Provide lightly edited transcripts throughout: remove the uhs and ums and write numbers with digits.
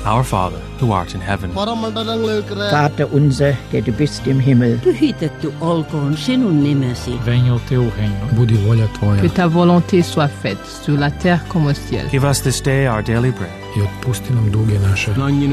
Our Father, who art in heaven. Vater unser, der du bist im Himmel. Pyhitetty olkoon sinun nimesi. Venha o teu reino. Budi volja tvoja. Que ta volonté soit faite sur la terre comme au ciel. Give us this day our daily bread. I otpusti nam duge naše.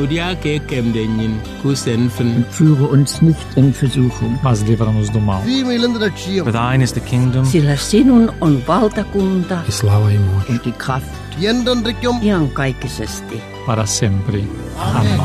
Und führe uns nicht in Versuchung. Pazliva nas do mal. For thine is the kingdom, Sillä sinun on valtakunta I slava I moć. Und die Kraft iankaikkisesti. Para sempre. Amen.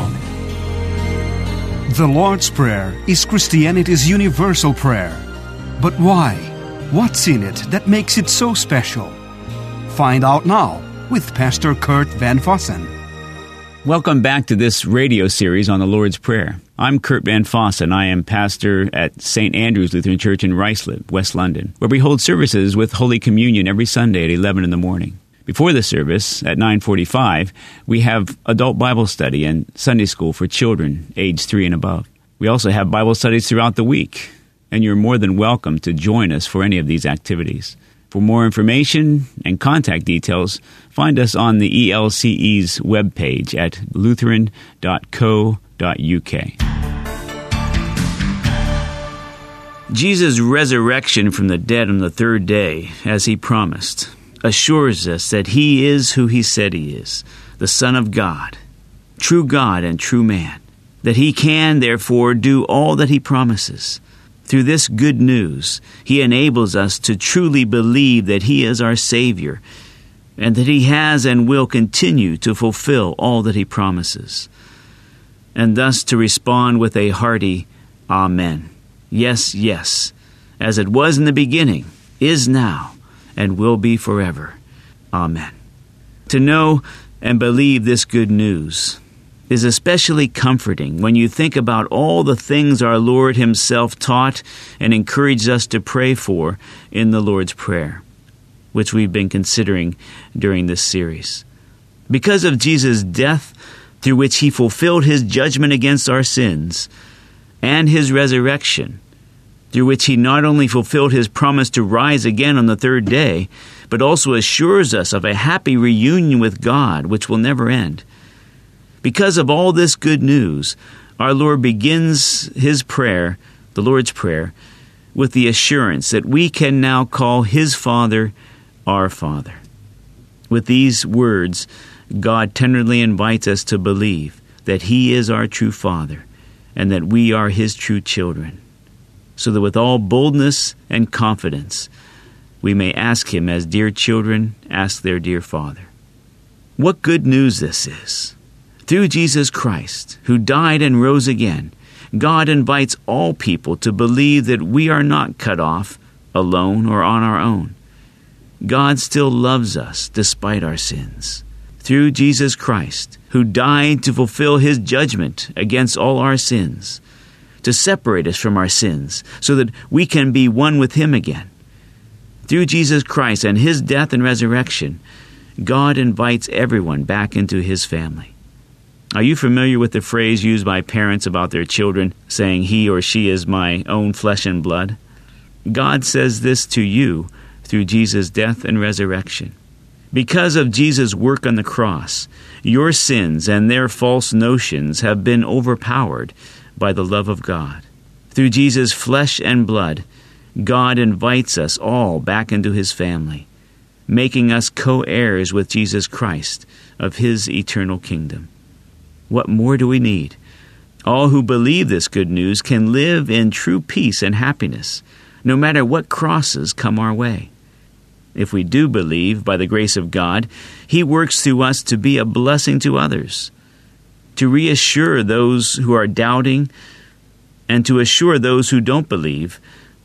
The Lord's Prayer is Christianity's universal prayer. But why? What's in it that makes it so special? Find out now with Pastor Kurt Van Fossen. Welcome back to this radio series on the Lord's Prayer. I'm Kurt Van Fossen. I am pastor at St. Andrew's Lutheran Church in Ruislip, West London, where we hold services with Holy Communion every Sunday at 11 in the morning. Before the service, at 9:45, we have adult Bible study and Sunday school for children age 3 and above. We also have Bible studies throughout the week, and you're more than welcome to join us for any of these activities. For more information and contact details, find us on the ELCE's webpage at lutheran.co.uk. Jesus' resurrection from the dead on the third day, as he promised, assures us that he is who he said he is, the Son of God and true man, that he can, therefore, do all that he promises. Through this good news, he enables us to truly believe that he is our Savior, and that he has and will continue to fulfill all that he promises, and thus to respond with a hearty Amen. Yes, yes, as it was in the beginning, is now, and will be forever. Amen. To know and believe this good news is especially comforting when you think about all the things our Lord himself taught and encouraged us to pray for in the Lord's Prayer, which we've been considering during this series. Because of Jesus' death, through which he fulfilled his judgment against our sins, and his resurrection, through which he not only fulfilled his promise to rise again on the third day, but also assures us of a happy reunion with God, which will never end. Because of all this good news, our Lord begins his prayer, the Lord's Prayer, with the assurance that we can now call his Father our Father. With these words, God tenderly invites us to believe that he is our true Father and that we are his true children, so that with all boldness and confidence, we may ask him as dear children ask their dear Father. What good news this is! Through Jesus Christ, who died and rose again, God invites all people to believe that we are not cut off, alone, or on our own. God still loves us despite our sins. Through Jesus Christ, who died to fulfill his judgment against all our sins, to separate us from our sins so that we can be one with him again. Through Jesus Christ and his death and resurrection, God invites everyone back into his family. Are you familiar with the phrase used by parents about their children, saying he or she is my own flesh and blood? God says this to you through Jesus' death and resurrection. Because of Jesus' work on the cross, your sins and their false notions have been overpowered by the love of God. Through Jesus' flesh and blood, God invites us all back into his family, making us co-heirs with Jesus Christ of his eternal kingdom. What more do we need? All who believe this good news can live in true peace and happiness, no matter what crosses come our way. If we do believe, by the grace of God, he works through us to be a blessing to others, to reassure those who are doubting, and to assure those who don't believe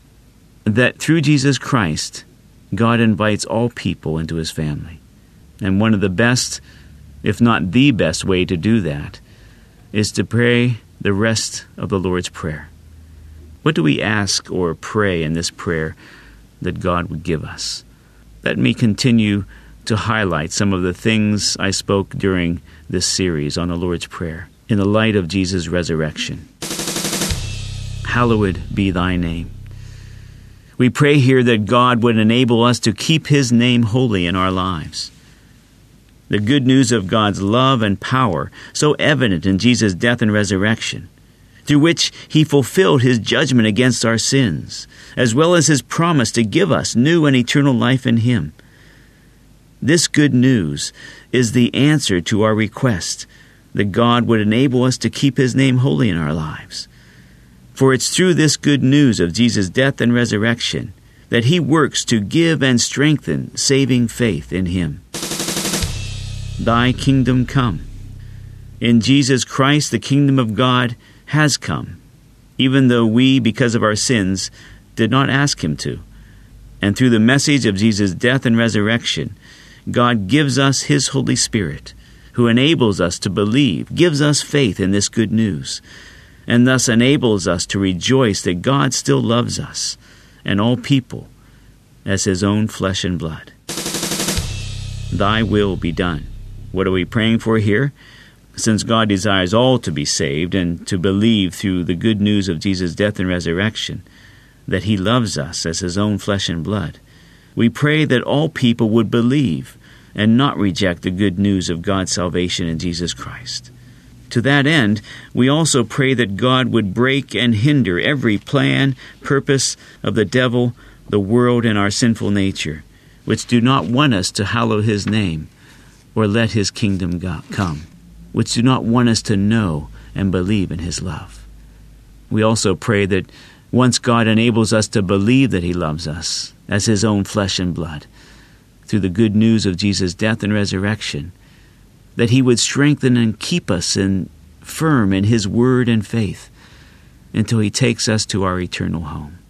that through Jesus Christ, God invites all people into his family. And one of the best, if not the best way to do that, is to pray the rest of the Lord's Prayer. What do we ask or pray in this prayer that God would give us? Let me continue to highlight some of the things I spoke during this series on the Lord's Prayer in the light of Jesus' resurrection. Hallowed be thy name. We pray here that God would enable us to keep his name holy in our lives. The good news of God's love and power, so evident in Jesus' death and resurrection, through which he fulfilled his judgment against our sins, as well as his promise to give us new and eternal life in him. This good news is the answer to our request that God would enable us to keep his name holy in our lives. For it's through this good news of Jesus' death and resurrection that he works to give and strengthen saving faith in him. Thy kingdom come. In Jesus Christ, the kingdom of God has come, even though we, because of our sins, did not ask him to. And through the message of Jesus' death and resurrection, God gives us his Holy Spirit, who enables us to believe, gives us faith in this good news, and thus enables us to rejoice that God still loves us and all people as his own flesh and blood. Thy will be done. What are we praying for here? Since God desires all to be saved and to believe through the good news of Jesus' death and resurrection that he loves us as his own flesh and blood, we pray that all people would believe and not reject the good news of God's salvation in Jesus Christ. To that end, we also pray that God would break and hinder every plan, purpose of the devil, the world, and our sinful nature, which do not want us to hallow his name or let his kingdom come, which do not want us to know and believe in his love. We also pray that once God enables us to believe that he loves us as his own flesh and blood, through the good news of Jesus' death and resurrection, that he would strengthen and keep us firm in his word and faith until he takes us to our eternal home.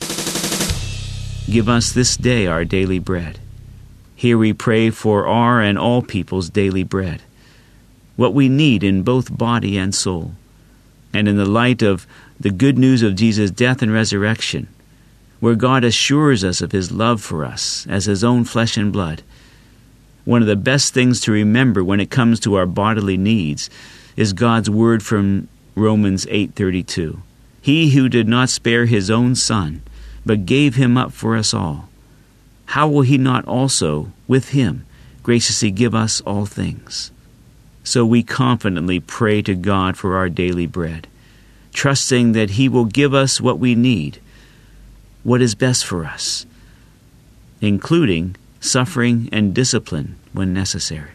Give us this day our daily bread. Here we pray for our and all people's daily bread, what we need in both body and soul. And in the light of the good news of Jesus' death and resurrection, where God assures us of his love for us as his own flesh and blood, one of the best things to remember when it comes to our bodily needs is God's word from Romans 8:32. He who did not spare his own son, but gave him up for us all, how will he not also, with him, graciously give us all things? So we confidently pray to God for our daily bread, trusting that he will give us what we need, what is best for us, including suffering and discipline when necessary.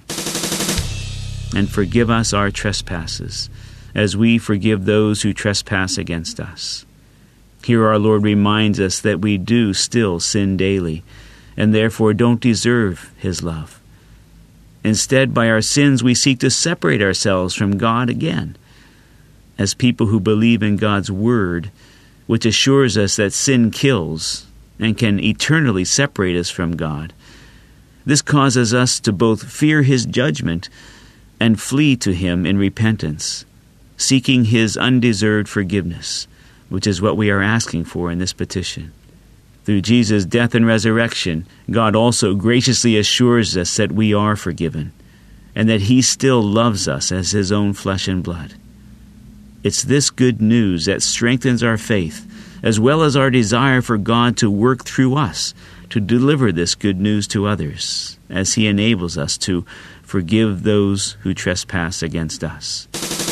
And forgive us our trespasses, as we forgive those who trespass against us. Here our Lord reminds us that we do still sin daily, and therefore don't deserve his love. Instead, by our sins, we seek to separate ourselves from God again. As people who believe in God's word, which assures us that sin kills and can eternally separate us from God, this causes us to both fear his judgment and flee to him in repentance, seeking his undeserved forgiveness, which is what we are asking for in this petition. Through Jesus' death and resurrection, God also graciously assures us that we are forgiven and that he still loves us as his own flesh and blood. It's this good news that strengthens our faith, as well as our desire for God to work through us to deliver this good news to others, as he enables us to forgive those who trespass against us.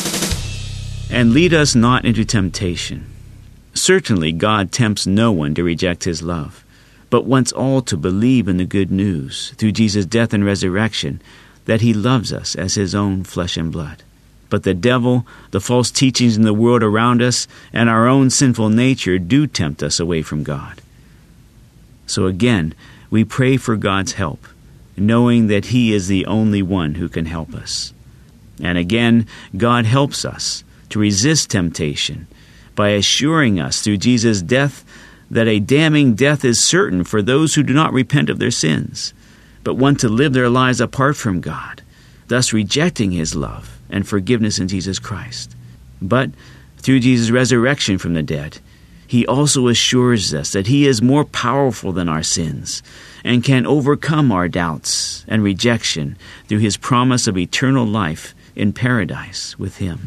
And lead us not into temptation. Certainly God tempts no one to reject his love, but wants all to believe in the good news, through Jesus' death and resurrection, that he loves us as his own flesh and blood. But the devil, the false teachings in the world around us, and our own sinful nature do tempt us away from God. So again, we pray for God's help, knowing that he is the only one who can help us. And again, God helps us to resist temptation by assuring us through Jesus' death that a damning death is certain for those who do not repent of their sins, but want to live their lives apart from God, thus rejecting his love and forgiveness in Jesus Christ. But through Jesus' resurrection from the dead, he also assures us that he is more powerful than our sins and can overcome our doubts and rejection through his promise of eternal life in paradise with him.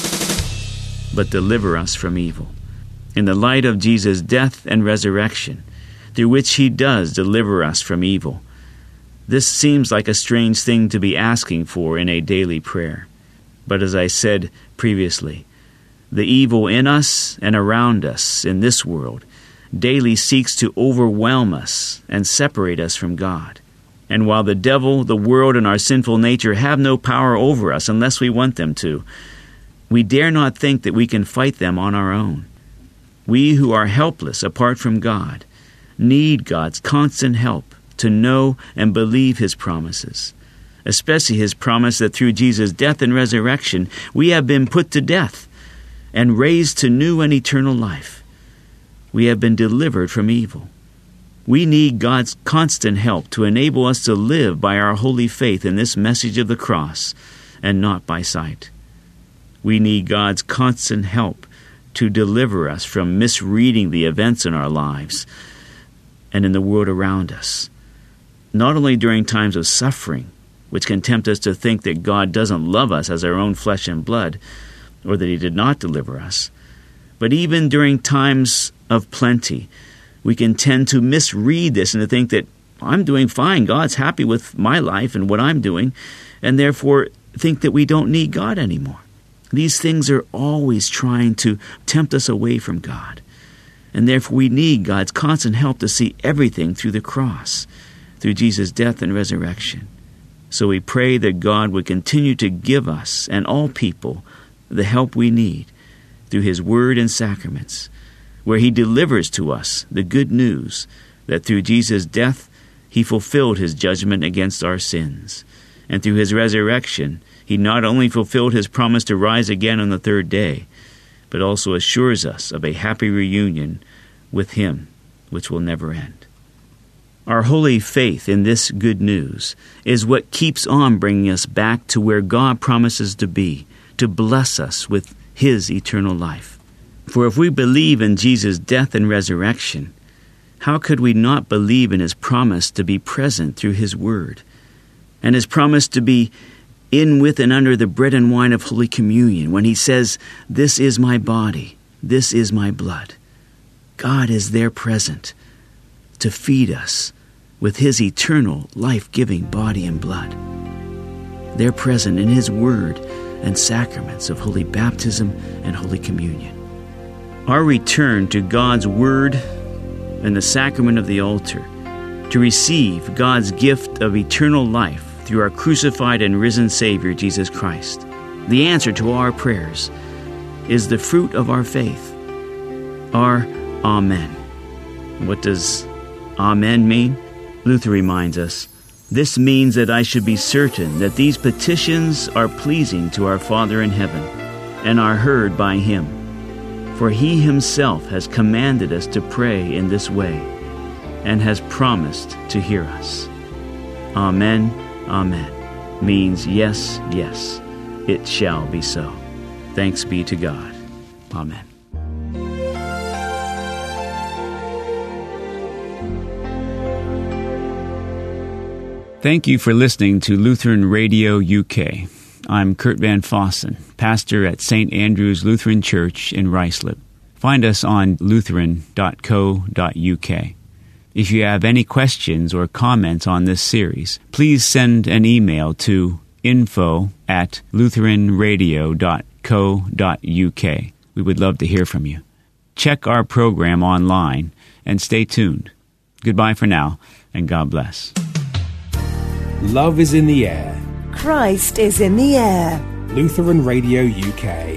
But deliver us from evil. In the light of Jesus' death and resurrection, through which he does deliver us from evil, This seems like a strange thing to be asking for in a daily prayer. But as I said previously, the evil in us and around us in this world daily seeks to overwhelm us and separate us from God. And while the devil, the world, and our sinful nature have no power over us unless we want them to, we dare not think that we can fight them on our own. We who are helpless apart from God need God's constant help to know and believe His promises, especially His promise that through Jesus' death and resurrection we have been put to death and raised to new and eternal life. We have been delivered from evil. We need God's constant help to enable us to live by our holy faith in this message of the cross and not by sight. We need God's constant help to deliver us from misreading the events in our lives and in the world around us, not only during times of suffering, which can tempt us to think that God doesn't love us as our own flesh and blood, or that He did not deliver us, but even during times of plenty. We can tend to misread this and to think that I'm doing fine, God's happy with my life and what I'm doing, and therefore think that we don't need God anymore. These things are always trying to tempt us away from God, and therefore we need God's constant help to see everything through the cross, through Jesus' death and resurrection. So we pray that God would continue to give us and all people the help we need through His Word and sacraments, where He delivers to us the good news that through Jesus' death He fulfilled His judgment against our sins, and through His resurrection He not only fulfilled His promise to rise again on the third day, but also assures us of a happy reunion with Him, which will never end. Our holy faith in this good news is what keeps on bringing us back to where God promises to be, to bless us with His eternal life. For if we believe in Jesus' death and resurrection, how could we not believe in His promise to be present through His Word, and His promise to be in, with, and under the bread and wine of Holy Communion when He says, "This is my body, this is my blood." God is there present to feed us with His eternal, life-giving body and blood. They're present in His Word and sacraments of Holy Baptism and Holy Communion. Our return to God's Word and the sacrament of the altar to receive God's gift of eternal life through our crucified and risen Savior, Jesus Christ, the answer to our prayers, is the fruit of our faith, our Amen. What does Amen mean? Luther reminds us, this means that I should be certain that these petitions are pleasing to our Father in heaven and are heard by Him. For He Himself has commanded us to pray in this way and has promised to hear us. Amen, Amen means yes, yes, it shall be so. Thanks be to God. Amen. Thank you for listening to Lutheran Radio UK. I'm Kurt Van Fossen, pastor at St. Andrew's Lutheran Church in Ruislip. Find us on lutheran.co.uk. If you have any questions or comments on this series, please send an email to info@lutheranradio.co.uk. We would love to hear from you. Check our program online and stay tuned. Goodbye for now, and God bless. Love is in the air. Christ is in the air. Lutheran Radio UK.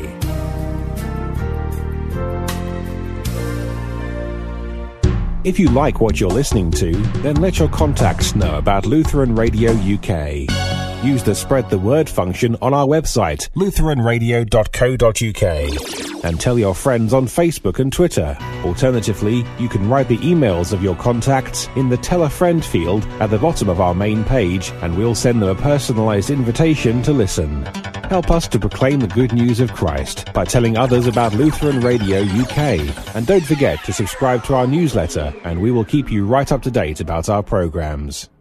If you like what you're listening to, then let your contacts know about Lutheran Radio UK. Use the Spread the Word function on our website, lutheranradio.co.uk, and tell your friends on Facebook and Twitter. Alternatively, you can write the emails of your contacts in the Tell a Friend field at the bottom of our main page, and we'll send them a personalised invitation to listen. Help us to proclaim the good news of Christ by telling others about Lutheran Radio UK. And don't forget to subscribe to our newsletter, and we will keep you right up to date about our programmes.